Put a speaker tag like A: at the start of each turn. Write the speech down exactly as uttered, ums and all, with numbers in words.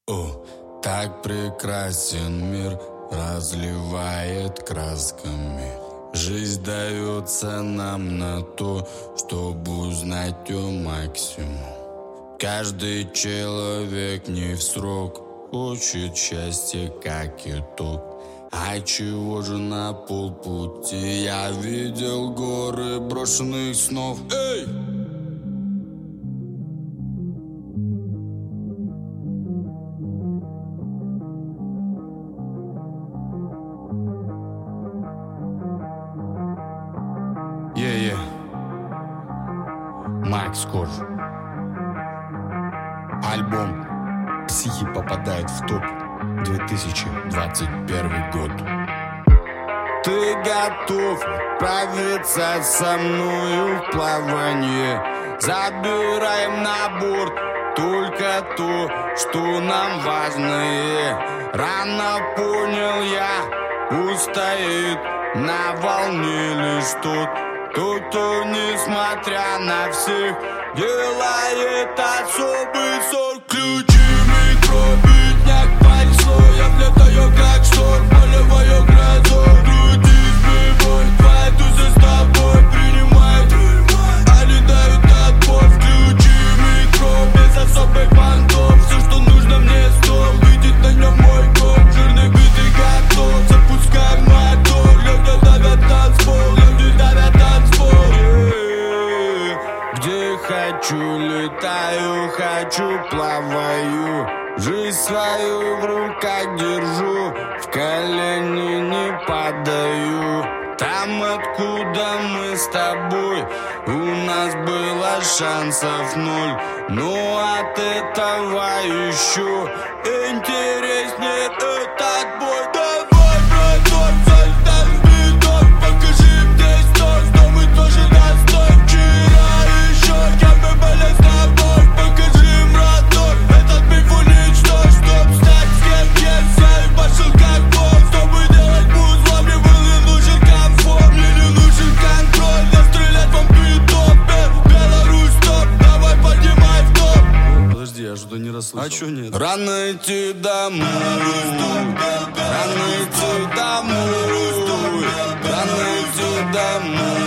A: О, так прекрасен мир, разливает красками. Жизнь дается нам на то, чтобы узнать ее максимум. Каждый человек не в срок хочет счастья как итог. А чего же на полпути я видел горы брошенных снов? Эй! Yeah, yeah. Макс Корж. Альбом «Психи» попадает в топ две тысячи двадцать первый год. Ты готов отправиться со мною в плавание? Забираем на борт только то, что нам важно. Рано понял я, устоит на волне лишь тот, тот, кто, несмотря на всех, делает особый сорт. Ключи, метро, бедняк, понесло. Я влетаю как шторм, полевая гроза. Груди сбивой, твои тузы с тобой принимают, а не дают отпор. Включи метро, без особых понтов. Все, что нужно мне, стол. Видит на нем мой код, жирный битый готов. Запускаем мотор, люди давят танцпол, люди давят танцпол. Где хочу, летаю, хочу, плаваю. Жизнь свою в руках держу, в колени не падаю. Там, откуда мы с тобой, у нас было шансов ноль. Но от этого еще интереснее этот бой. Давай, браток, залетай в биток, покажи мне стой, что мы тоже достоин. Вчера еще кем мы были с тобой, покажи им родной. Этот миф уничтожь, чтоб стать с кем есть. Я и пошел как бог, чтобы делать музло. Мне был не нужен комфорт, мне не нужен контроль. Я стрелять вам биток, Беларусь топ, давай поднимай в топ.
B: Подожди, я что-то не расслышал.
A: А чё нет? Рано идти домой, рано идти домой, рано идти домой.